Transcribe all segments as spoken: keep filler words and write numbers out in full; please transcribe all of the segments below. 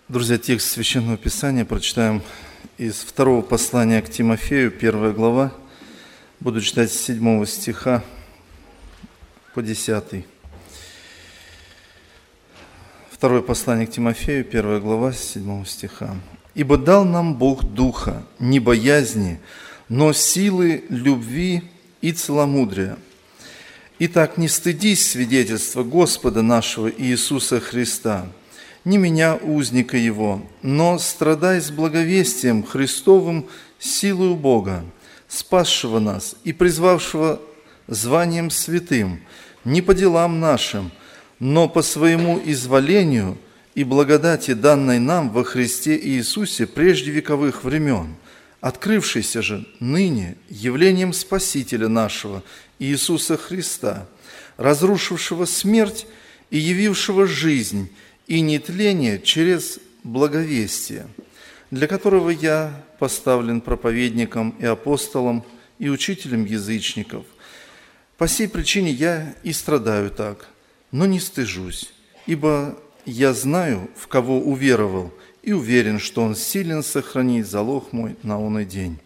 Друзья, текст Священного Писания прочитаем из второго послания к Тимофею, первая глава. Буду читать с седьмого стиха по десятый. Второе послание к Тимофею, первая глава, с седьмого стиха. «Ибо дал нам Бог духа, не боязни, но силы, любви и целомудрия. Итак, не стыдись свидетельства Господа нашего Иисуса Христа, не меня, узника Его, но страдай с благовестием Христовым силою Бога, спасшего нас и призвавшего званием святым, не по делам нашим, но по своему изволению и благодати, данной нам во Христе Иисусе прежде вековых времен, открывшейся же ныне явлением Спасителя нашего, Иисуса Христа, разрушившего смерть и явившего жизнь и нетление через благовестие, для которого я поставлен проповедником и апостолом и учителем язычников. По сей причине я и страдаю так, но не стыжусь, ибо я знаю, в кого уверовал, и уверен, что Он силен сохранить залог мой на оный день».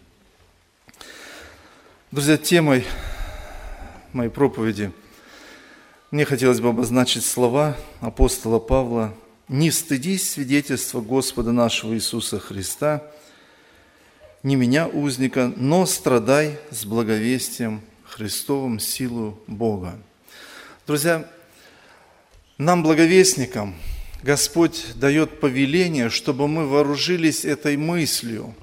Друзья, темой моей проповеди мне хотелось бы обозначить слова апостола Павла: «Не стыдись свидетельства Господа нашего Иисуса Христа, не меня, узника, но страдай с благовестием Христовым силу Бога». Друзья, нам, благовестникам, Господь дает повеление, чтобы мы вооружились этой мыслью,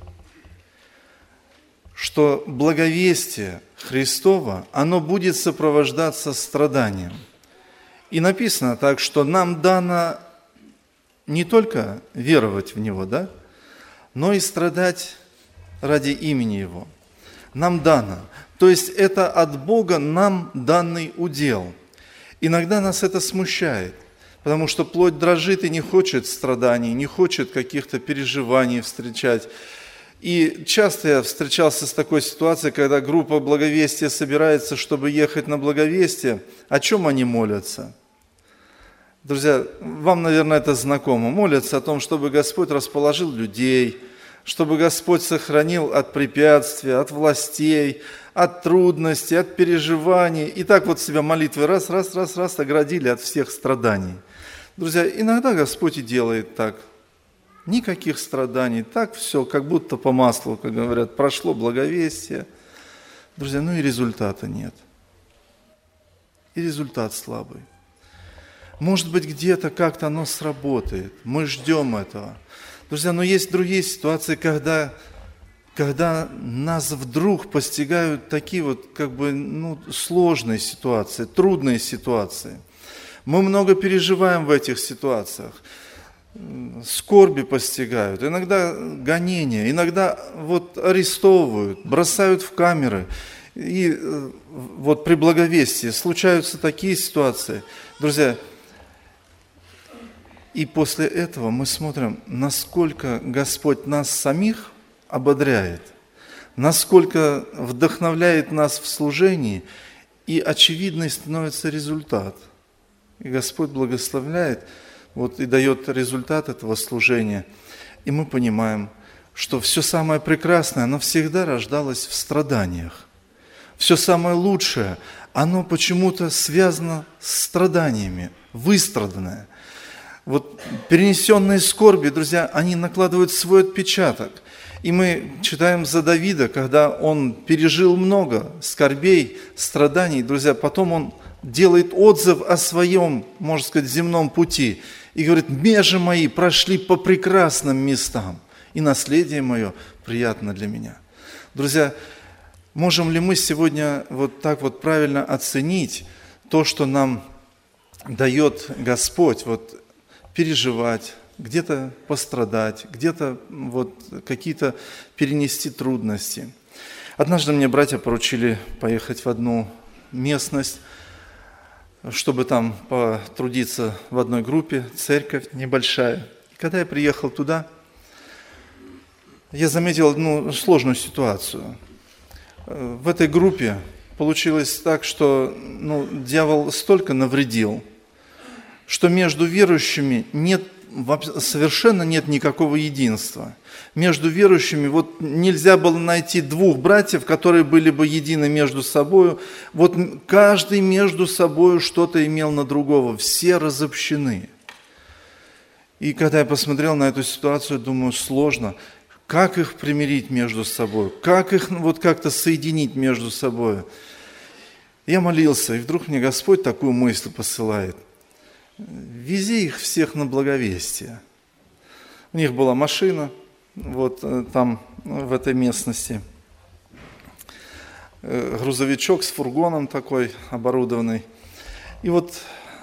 что благовестие Христово, оно будет сопровождаться страданием. И написано так, что нам дано не только веровать в Него, да, но и страдать ради имени Его. Нам дано. То есть это от Бога нам данный удел. Иногда нас это смущает, потому что плоть дрожит и не хочет страданий, не хочет каких-то переживаний встречать. И часто я встречался с такой ситуацией, когда группа благовестия собирается, чтобы ехать на благовестие. О чем они молятся? Друзья, вам, наверное, это знакомо. Молятся о том, чтобы Господь расположил людей, чтобы Господь сохранил от препятствий, от властей, от трудностей, от переживаний. И так вот себя молитвы раз, раз, раз, раз оградили от всех страданий. Друзья, иногда Господь и делает так. Никаких страданий, так все, как будто по маслу, как говорят, прошло благовестие. Друзья, ну и результата нет. И результат слабый. Может быть, где-то как-то оно сработает. Мы ждем этого. Друзья, но есть другие ситуации, когда, когда нас вдруг постигают такие вот как бы ну, сложные ситуации, трудные ситуации. Мы много переживаем в этих ситуациях. Скорби постигают, иногда гонения, иногда вот арестовывают, бросают в камеры. И вот при благовестии случаются такие ситуации. Друзья, и после этого мы смотрим, насколько Господь нас самих ободряет, насколько вдохновляет нас в служении, и очевидный становится результат. И Господь благословляет, вот и дает результат этого служения. И мы понимаем, что все самое прекрасное, оно всегда рождалось в страданиях. Все самое лучшее, оно почему-то связано с страданиями, выстраданное. Вот перенесенные скорби, друзья, они накладывают свой отпечаток. И мы читаем за Давида, когда он пережил много скорбей, страданий, друзья, потом он делает отзыв о своем, можно сказать, земном пути. И говорит: «Межи мои прошли по прекрасным местам, и наследие мое приятно для меня». Друзья, можем ли мы сегодня вот так вот правильно оценить то, что нам дает Господь, вот переживать, где-то пострадать, где-то вот какие-то перенести трудности? Однажды мне братья поручили поехать в одну местность, чтобы там потрудиться в одной группе, церковь небольшая. И когда я приехал туда, я заметил одну сложную ситуацию. В этой группе получилось так, что ну, дьявол столько навредил, что между верующими нет совершенно нет никакого единства. Между верующими вот нельзя было найти двух братьев, которые были бы едины между собой. Вот каждый между собой что-то имел на другого, все разобщены. И когда я посмотрел на эту ситуацию, думаю, сложно. Как их примирить между собой? Как их вот как-то соединить между собой? Я молился, и вдруг мне Господь такую мысль посылает. Вези их всех на благовестие. У них была машина, вот там, в этой местности. Грузовичок с фургоном такой оборудованный. И вот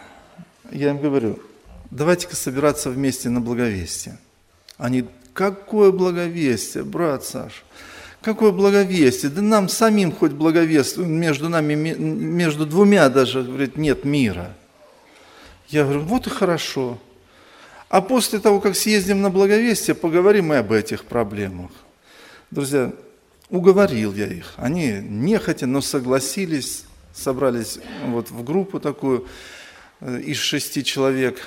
я им говорю, давайте-ка собираться вместе на благовестие. Они, какое благовестие, брат Саша? Какое благовестие? Да нам самим хоть благовествуем, между нами, между двумя даже, говорит, нет мира. Я говорю, вот и хорошо. А после того, как съездим на благовестие, поговорим и об этих проблемах. Друзья, уговорил я их. Они нехотя, но согласились, собрались вот в группу такую из шести человек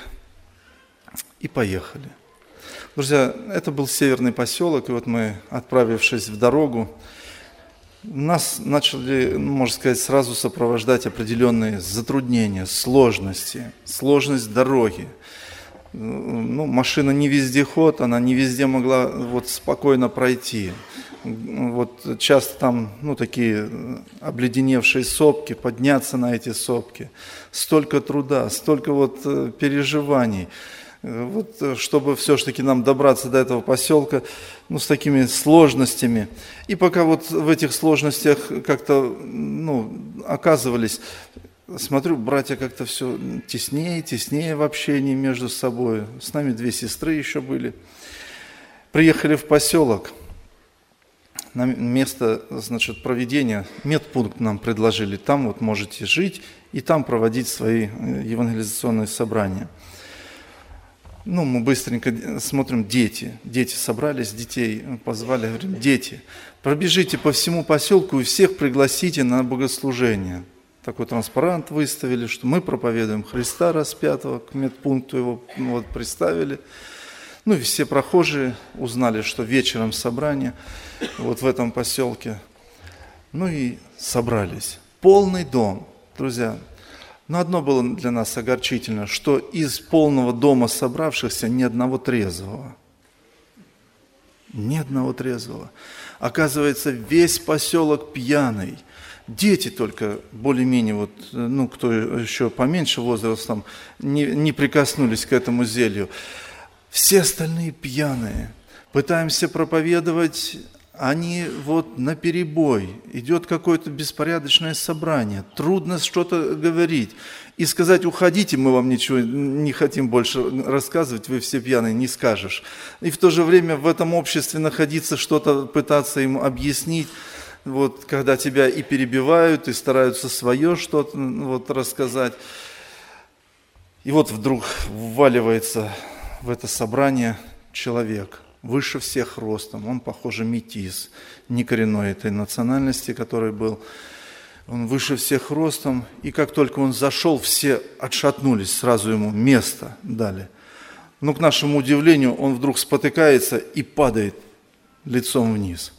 и поехали. Друзья, это был северный поселок, и вот мы, отправившись в дорогу, нас начали, можно сказать, сразу сопровождать определенные затруднения, сложности, сложность дороги. Ну, машина не вездеход, она не везде могла вот спокойно пройти. Вот часто там, ну, такие обледеневшие сопки, подняться на эти сопки. Столько труда, столько вот переживаний. Вот, чтобы все-таки нам добраться до этого поселка, ну, с такими сложностями. И пока вот в этих сложностях как-то, ну, оказывались, смотрю, братья как-то все теснее, теснее в общении между собой. С нами две сестры еще были. Приехали в поселок. На место, значит, проведения, медпункт нам предложили. Там вот можете жить и там проводить свои евангелизационные собрания. Ну, мы быстренько смотрим, дети. Дети собрались, детей позвали, говорим, дети, пробежите по всему поселку и всех пригласите на богослужение. Такой транспарант выставили, что мы проповедуем Христа распятого, к медпункту его вот, представили. Ну и все прохожие узнали, что вечером собрание вот в этом поселке. Ну и собрались. Полный дом, друзья. Но одно было для нас огорчительно, что из полного дома собравшихся ни одного трезвого. Ни одного трезвого. Оказывается, весь поселок пьяный. Дети только более-менее, вот, ну, кто еще поменьше возрастом, не, не прикоснулись к этому зелью. Все остальные пьяные. Пытаемся проповедовать, они вот наперебой. Идет какое-то беспорядочное собрание. Трудно что-то говорить. И сказать, уходите, мы вам ничего не хотим больше рассказывать, вы все пьяные, не скажешь. И в то же время в этом обществе находиться, что-то пытаться им объяснить. Вот, когда тебя и перебивают, и стараются свое что-то вот, рассказать. И вот вдруг вваливается в это собрание человек, выше всех ростом, он, похоже, метис, не коренной этой национальности, который был. Он выше всех ростом, и как только он зашел, все отшатнулись, сразу ему место дали. Но, к нашему удивлению, он вдруг спотыкается и падает лицом вниз.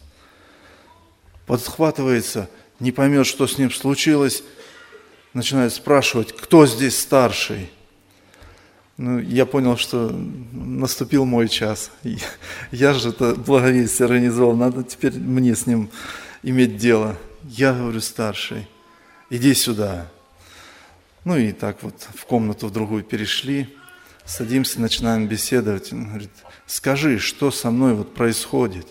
Подхватывается, не поймет, что с ним случилось, начинает спрашивать, кто здесь старший. Ну, я понял, что наступил мой час. Я же это благовестие организовал, надо теперь мне с ним иметь дело. Я говорю, старший, иди сюда. Ну и так вот в комнату в другую перешли, садимся, начинаем беседовать. Он говорит, скажи, что со мной вот происходит?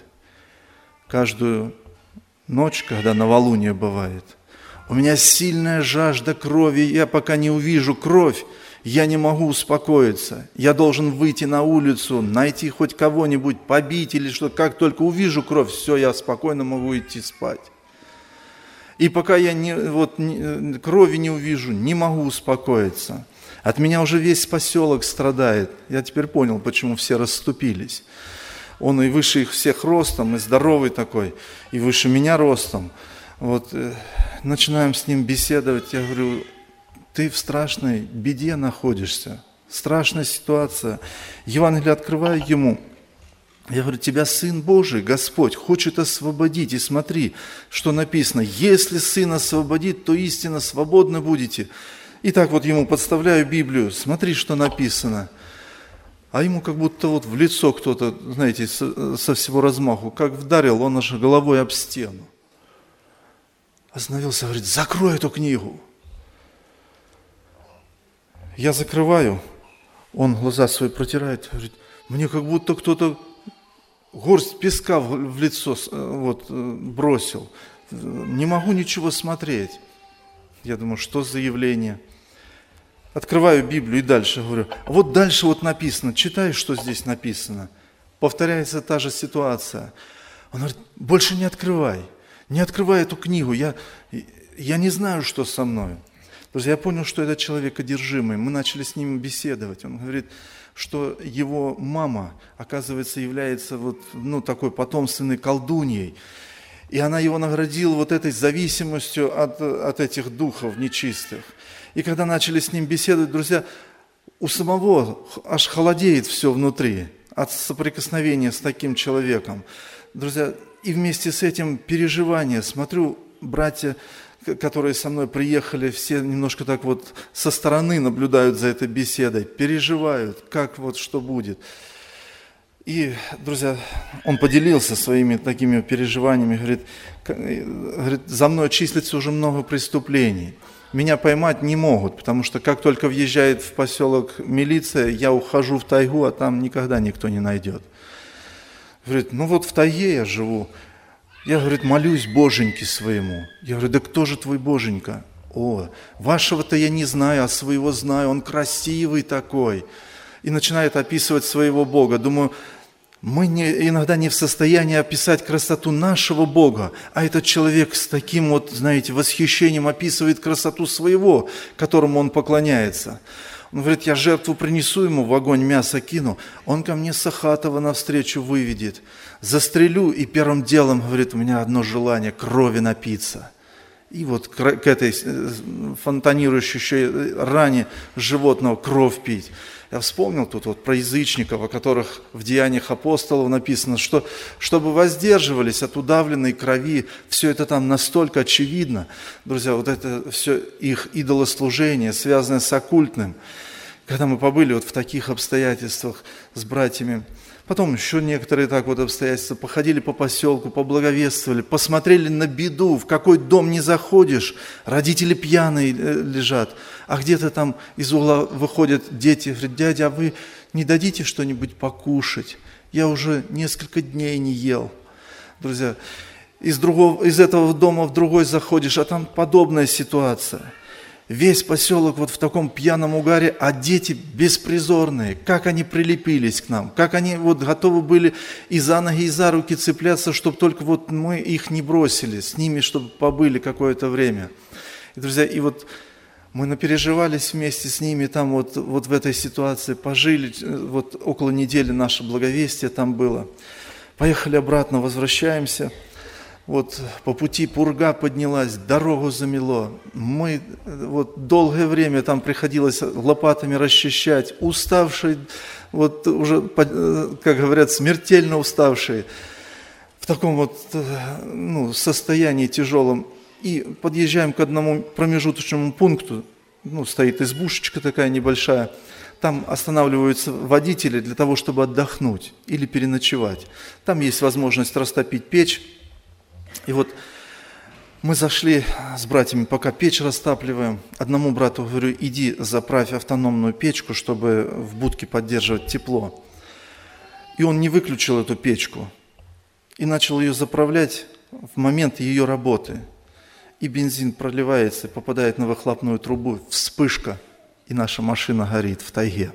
Каждую ночь, когда новолуние бывает, у меня сильная жажда крови, я пока не увижу кровь, я не могу успокоиться. Я должен выйти на улицу, найти хоть кого-нибудь, побить или что. Как только увижу кровь, все, я спокойно могу идти спать. И пока я не, вот, не, крови не увижу, не могу успокоиться. От меня уже весь поселок страдает. Я теперь понял, почему все расступились. Он и выше их всех ростом, и здоровый такой, и выше меня ростом. Вот, э, начинаем с ним беседовать. Я говорю, ты в страшной беде находишься, страшная ситуация. Евангелие открываю ему. Я говорю, тебя Сын Божий, Господь, хочет освободить. И смотри, что написано. Если Сын освободит, то истинно свободны будете. И так вот ему подставляю Библию. Смотри, что написано. А ему как будто вот в лицо кто-то, знаете, со всего размаху, как вдарил, он аж головой об стену. Остановился, говорит, закрой эту книгу. Я закрываю, он глаза свои протирает, говорит, мне как будто кто-то горсть песка в лицо вот, бросил. Не могу ничего смотреть. Я думаю, что за явление? Открываю Библию и дальше говорю, а вот дальше вот написано, читай, что здесь написано. Повторяется та же ситуация. Он говорит, больше не открывай, не открывай эту книгу, я, я не знаю, что со мной. Друзья, я понял, что это человек одержимый. Мы начали с ним беседовать. Он говорит, что его мама, оказывается, является вот, ну, такой потомственной колдуньей. И она его наградила вот этой зависимостью от, от этих духов нечистых. И когда начали с ним беседовать, друзья, у самого аж холодеет все внутри от соприкосновения с таким человеком. Друзья, и вместе с этим переживание, смотрю, братья, которые со мной приехали, все немножко так вот со стороны наблюдают за этой беседой, переживают, как вот что будет. И, друзья, он поделился своими такими переживаниями, говорит, говорит, за мной числится уже много преступлений. Меня поймать не могут, потому что как только въезжает в поселок милиция, я ухожу в тайгу, а там никогда никто не найдет. Говорит, ну вот в тайге я живу. Я, говорит, молюсь Боженьке своему. Я говорю, да кто же твой Боженька? О, вашего-то я не знаю, а своего знаю, он красивый такой. И начинает описывать своего Бога. Думаю, мы не, иногда не в состоянии описать красоту нашего Бога, а этот человек с таким вот, знаете, восхищением описывает красоту своего, которому он поклоняется. Он говорит, я жертву принесу ему, в огонь мясо кину, он ко мне Сахатова навстречу выведет. Застрелю, и первым делом, говорит, у меня одно желание – крови напиться. И вот к этой фонтанирующей ране животного кровь пить. Я вспомнил тут вот про язычников, о которых в Деяниях апостолов написано, что чтобы воздерживались от удавленной крови, все это там настолько очевидно. Друзья, вот это все их идолослужение, связанное с оккультным. Когда мы побыли вот в таких обстоятельствах с братьями, потом еще некоторые так вот обстоятельства, походили по поселку, поблаговествовали, посмотрели на беду, в какой дом не заходишь, родители пьяные лежат, а где-то там из угла выходят дети, говорят, дядя, а вы не дадите что-нибудь покушать? Я уже несколько дней не ел. Друзья, из, другого, из этого дома в другой заходишь, а там подобная ситуация. Весь поселок вот в таком пьяном угаре, а дети беспризорные, как они прилепились к нам, как они вот готовы были и за ноги, и за руки цепляться, чтобы только вот мы их не бросили, с ними, чтобы побыли какое-то время. И, друзья, и вот мы напереживались вместе с ними там вот, вот в этой ситуации, пожили, вот около недели наше благовестие там было. Поехали обратно, возвращаемся. Вот по пути пурга поднялась, дорогу замело. Мы вот долгое время там приходилось лопатами расчищать, уставшие, вот уже, как говорят, смертельно уставшие, в таком вот ну, состоянии тяжелом. И подъезжаем к одному промежуточному пункту, ну, стоит избушечка такая небольшая, там останавливаются водители для того, чтобы отдохнуть или переночевать. Там есть возможность растопить печь. И вот мы зашли с братьями, пока печь растапливаем. Одному брату говорю, иди заправь автономную печку, чтобы в будке поддерживать тепло. И он не выключил эту печку и начал ее заправлять в момент ее работы. И бензин проливается, попадает на выхлопную трубу, вспышка, и наша машина горит в тайге.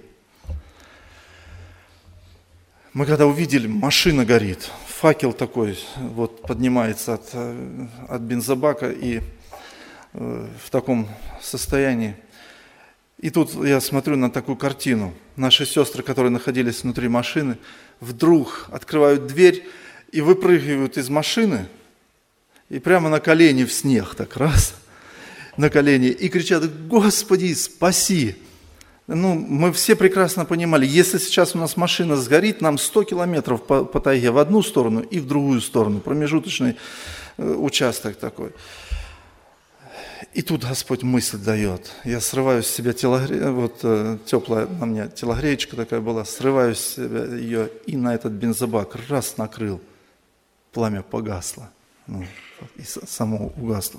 Мы когда увидели, машина горит, факел такой вот поднимается от, от бензобака и э, в таком состоянии. И тут я смотрю на такую картину. Наши сестры, которые находились внутри машины, вдруг открывают дверь и выпрыгивают из машины и прямо на колени в снег, так раз, на колени, и кричат: «Господи, спаси!» Ну, мы все прекрасно понимали, если сейчас у нас машина сгорит, нам сто километров по, по тайге в одну сторону и в другую сторону, промежуточный э, участок такой. И тут Господь мысль дает. Я срываю с себя телогре... вот э, теплая на мне телогреечка такая была, срываю с себя ее и на этот бензобак раз накрыл. Пламя погасло, ну, и само угасло.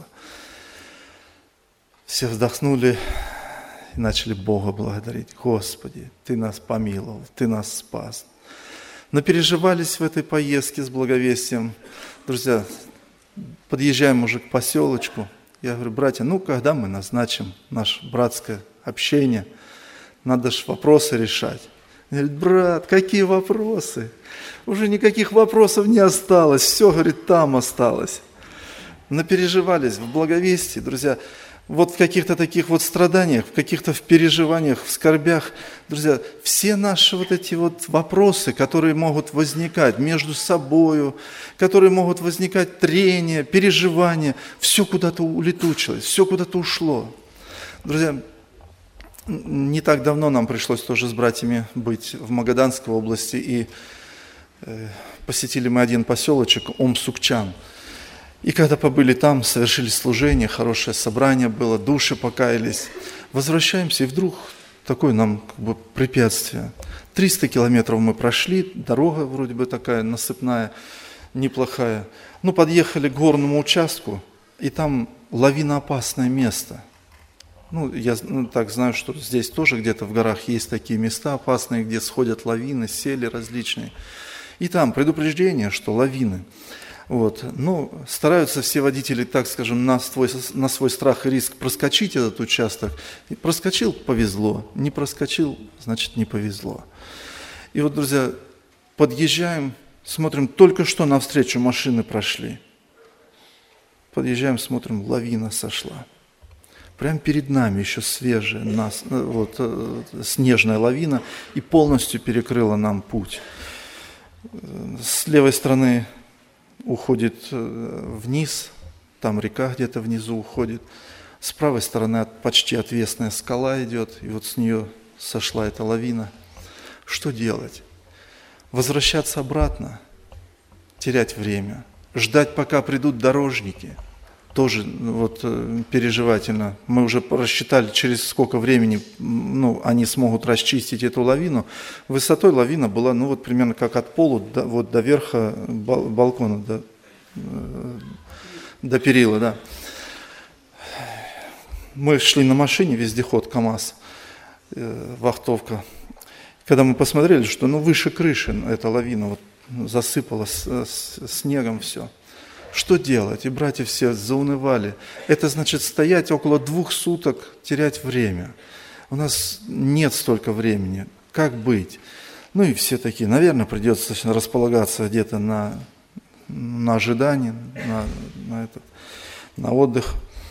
Все вздохнули и начали Бога благодарить. Господи, Ты нас помиловал, Ты нас спас. Но переживались в этой поездке с благовестием. Друзья, подъезжаем уже к поселочку. Я говорю, братья, ну когда мы назначим наше братское общение? Надо же вопросы решать. Он говорит, брат, какие вопросы? Уже никаких вопросов не осталось. Все, говорит, там осталось. Напереживались в благовестии, друзья. Вот в каких-то таких вот страданиях, в каких-то в переживаниях, в скорбях, друзья, все наши вот эти вот вопросы, которые могут возникать между собою, которые могут возникать трения, переживания, все куда-то улетучилось, все куда-то ушло. Друзья, не так давно нам пришлось тоже с братьями быть в Магаданской области, и э, посетили мы один поселочек Омсукчан. И когда побыли там, совершили служение, хорошее собрание было, души покаялись. Возвращаемся, и вдруг такое нам как бы препятствие. триста километров мы прошли, дорога вроде бы такая насыпная, неплохая. Ну, подъехали к горному участку, и там лавиноопасное место. Ну, я ну, так знаю, что здесь тоже где-то в горах есть такие места опасные, где сходят лавины, сели различные. И там предупреждение, что лавины. Вот. Ну, стараются все водители, так скажем, на свой, на свой страх и риск проскочить этот участок. И проскочил – повезло, не проскочил – значит, не повезло. И вот, друзья, подъезжаем, смотрим, только что навстречу машины прошли. Подъезжаем, смотрим, лавина сошла. Прямо перед нами еще свежая, нас, вот, снежная лавина, и полностью перекрыла нам путь. С левой стороны уходит вниз, там река где-то внизу уходит. С правой стороны почти отвесная скала идет, и вот с нее сошла эта лавина. Что делать? Возвращаться обратно, терять время, ждать, пока придут дорожники. Тоже вот переживательно. Мы уже рассчитали, через сколько времени ну, они смогут расчистить эту лавину. Высотой лавина была ну, вот примерно как от пола до, вот, до верха балкона, до, до перила. Да. Мы шли на машине, вездеход КамАЗ, э, вахтовка. Когда мы посмотрели, что ну, выше крыши эта лавина вот, засыпала с, с, снегом все. Что делать? И братья все заунывали. Это значит стоять около двух суток, терять время. У нас нет столько времени. Как быть? Ну и все такие, наверное, придется располагаться где-то на, на ожидание, на, на, этот, на отдых.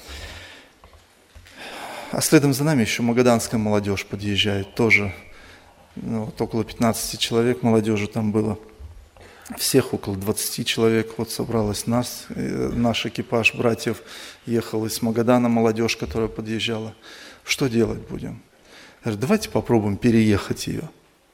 А следом за нами еще магаданская молодежь подъезжает. Тоже ну, вот около пятнадцати человек молодежи там было. Всех около двадцати человек вот собралось нас, наш экипаж братьев ехал из Магадана, молодежь, которая подъезжала. Что делать будем? Я говорю, давайте попробуем переехать ее.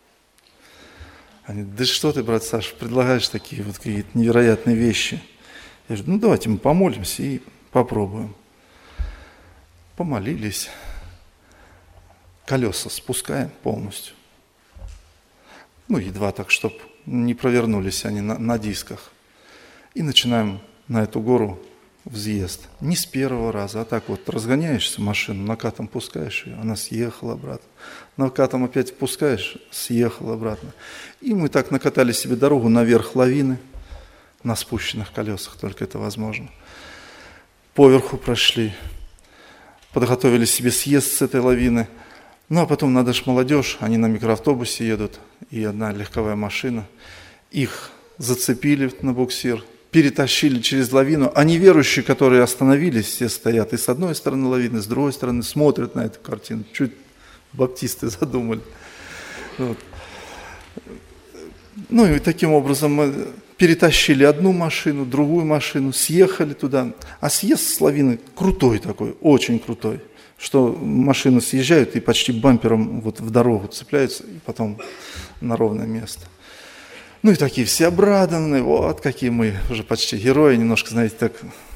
Они, да что ты, брат Саша, предлагаешь такие вот какие-то невероятные вещи. Я говорю, ну давайте мы помолимся и попробуем. Помолились, колеса спускаем полностью. Ну едва так, чтобы не провернулись они на, на дисках. И начинаем на эту гору взъезд. Не с первого раза, а так вот разгоняешься машину, накатом пускаешь ее, она съехала обратно. Накатом опять пускаешь, съехала обратно. И мы так накатали себе дорогу наверх лавины, на спущенных колесах, только это возможно. Поверху прошли, подготовили себе съезд с этой лавины. Ну, а потом надо же молодежь, они на микроавтобусе едут, и одна легковая машина. Их зацепили на буксир, перетащили через лавину. А неверующие, которые остановились, все стоят и с одной стороны лавины, и с другой стороны, смотрят на эту картину. Чуть баптисты задумали. Вот. Ну, и таким образом мы перетащили одну машину, другую машину, съехали туда. А съезд с лавины крутой такой, очень крутой. что машины съезжают и почти бампером вот в дорогу цепляются, и потом на ровное место. Ну и такие все обрадованные, вот какие мы уже почти герои, немножко, знаете, так,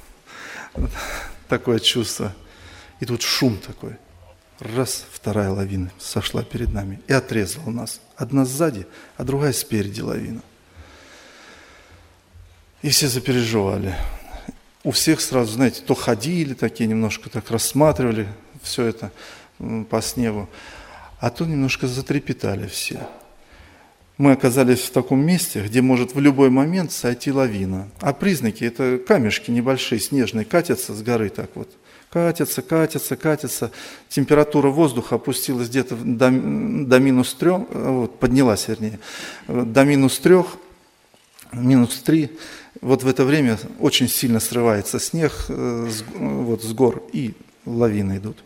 такое чувство. И тут шум такой. Раз, вторая лавина сошла перед нами и отрезала нас. Одна сзади, а другая спереди лавина. И все запереживали. У всех сразу, знаете, то ходили такие, немножко так рассматривали все это по снегу, а то немножко затрепетали все. Мы оказались в таком месте, где может в любой момент сойти лавина. А признаки – это камешки небольшие, снежные, катятся с горы так вот. Катятся, катятся, катятся. Температура воздуха опустилась где-то до, до минус трех, вот, поднялась, вернее, до минус трех, минус три. Вот в это время очень сильно срывается снег э, с, вот, с гор, и лавины идут.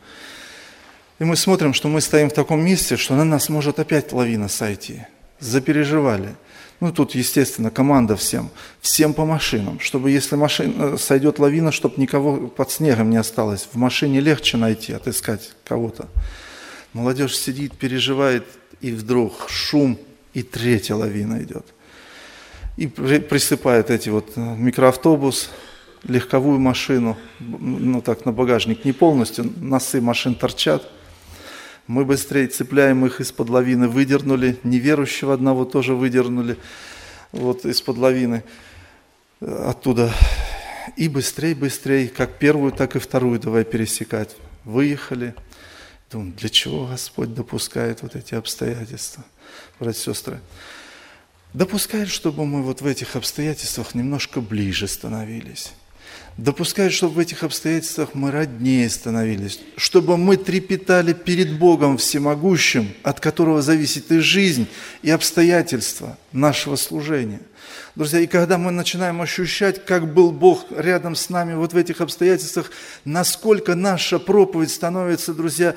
И мы смотрим, что мы стоим в таком месте, что на нас может опять лавина сойти. Запереживали. Ну, тут, естественно, команда всем, всем по машинам, чтобы если машина, сойдет лавина, чтобы никого под снегом не осталось. В машине легче найти, отыскать кого-то. Молодежь сидит, переживает, и вдруг шум, и третья лавина идет. И присыпает эти вот микроавтобус, легковую машину, ну так на багажник не полностью, носы машин торчат. Мы быстрее цепляем их из-под лавины, выдернули, неверующего одного тоже выдернули вот из-под лавины оттуда. И быстрее, быстрее, как первую, так и вторую давай пересекать. Выехали. Думаю, для чего Господь допускает вот эти обстоятельства, братья и сестры? Допускает, чтобы мы вот в этих обстоятельствах немножко ближе становились. Допускает, чтобы в этих обстоятельствах мы роднее становились, чтобы мы трепетали перед Богом Всемогущим, от которого зависит и жизнь, и обстоятельства нашего служения. Друзья, и когда мы начинаем ощущать, как был Бог рядом с нами вот в этих обстоятельствах, насколько наша проповедь становится, друзья,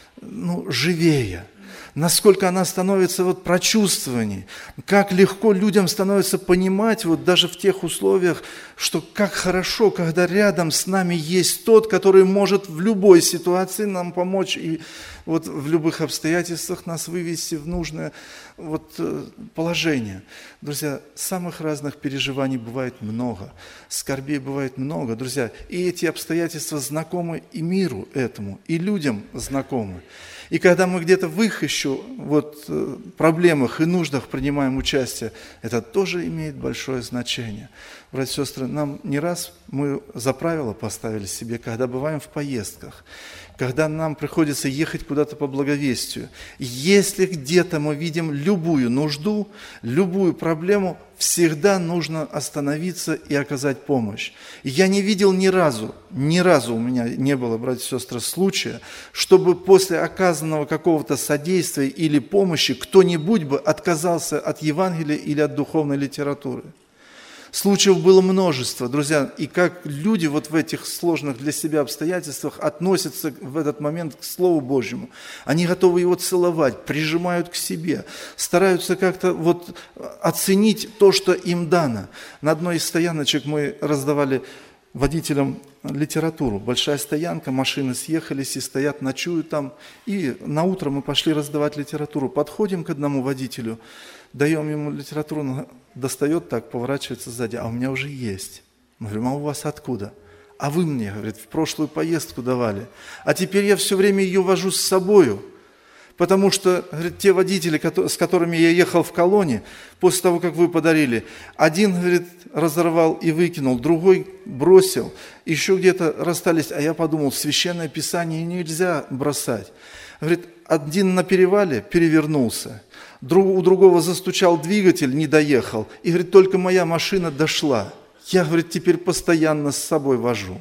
ну, живее, насколько она становится вот прочувствованней, как легко людям становится понимать вот даже в тех условиях, что как хорошо, когда рядом с нами есть тот, который может в любой ситуации нам помочь и вот в любых обстоятельствах нас вывести в нужное вот положение. Друзья, самых разных переживаний бывает много, скорбей бывает много, друзья, и эти обстоятельства знакомы и миру этому, и людям знакомы. И когда мы где-то в их еще вот, проблемах и нуждах принимаем участие, это тоже имеет большое значение. Братья и сестры, нам не раз мы за правило поставили себе, когда бываем в поездках, когда нам приходится ехать куда-то по благовестию. Если где-то мы видим любую нужду, любую проблему, всегда нужно остановиться и оказать помощь. И я не видел ни разу, ни разу у меня не было, братья и сестры, случая, чтобы после оказанного какого-то содействия или помощи кто-нибудь бы отказался от Евангелия или от духовной литературы. Случаев было множество, друзья, и как люди вот в этих сложных для себя обстоятельствах относятся в этот момент к Слову Божьему. Они готовы его целовать, прижимают к себе, стараются как-то вот оценить то, что им дано. На одной из стояночек мы раздавали водителям литературу. Большая стоянка, машины съехались и стоят, ночуют там. И на утро мы пошли раздавать литературу. Подходим к одному водителю, даем ему литературу, он достает так, поворачивается сзади, а у меня уже есть. Мы говорим, а у вас откуда? А вы мне, говорит, в прошлую поездку давали. А теперь я все время ее вожу с собою. Потому что, говорит, те водители, с которыми я ехал в колонне, после того, как вы подарили, один, говорит, разорвал и выкинул, другой бросил, еще где-то расстались. А я подумал, священное писание нельзя бросать. Говорит, один на перевале перевернулся, у другого застучал двигатель, не доехал. И, говорит, только моя машина дошла. Я, говорит, теперь постоянно с собой вожу.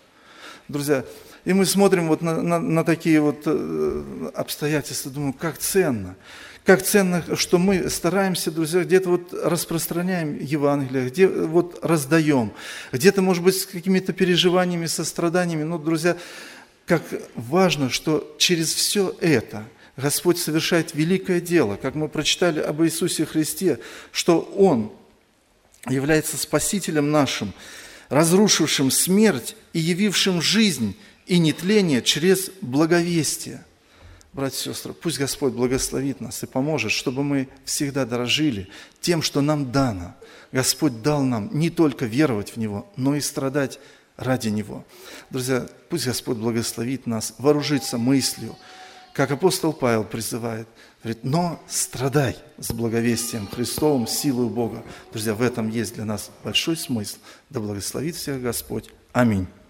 Друзья, и мы смотрим вот на, на, на такие вот обстоятельства, думаю, как ценно. Как ценно, что мы стараемся, друзья, где-то вот распространяем Евангелие, где вот раздаем, где-то, может быть, с какими-то переживаниями, состраданиями. Но, друзья, как важно, что через все это Господь совершает великое дело, как мы прочитали об Иисусе Христе, что Он является Спасителем нашим, разрушившим смерть и явившим жизнь и нетление через благовестие. Братья и сестры, пусть Господь благословит нас и поможет, чтобы мы всегда дорожили тем, что нам дано. Господь дал нам не только веровать в Него, но и страдать ради Него. Друзья, пусть Господь благословит нас вооружиться мыслью, как апостол Павел призывает, говорит, но страдай с благовестием Христовым, силою Бога. Друзья, в этом есть для нас большой смысл. Да благословит всех Господь. Аминь.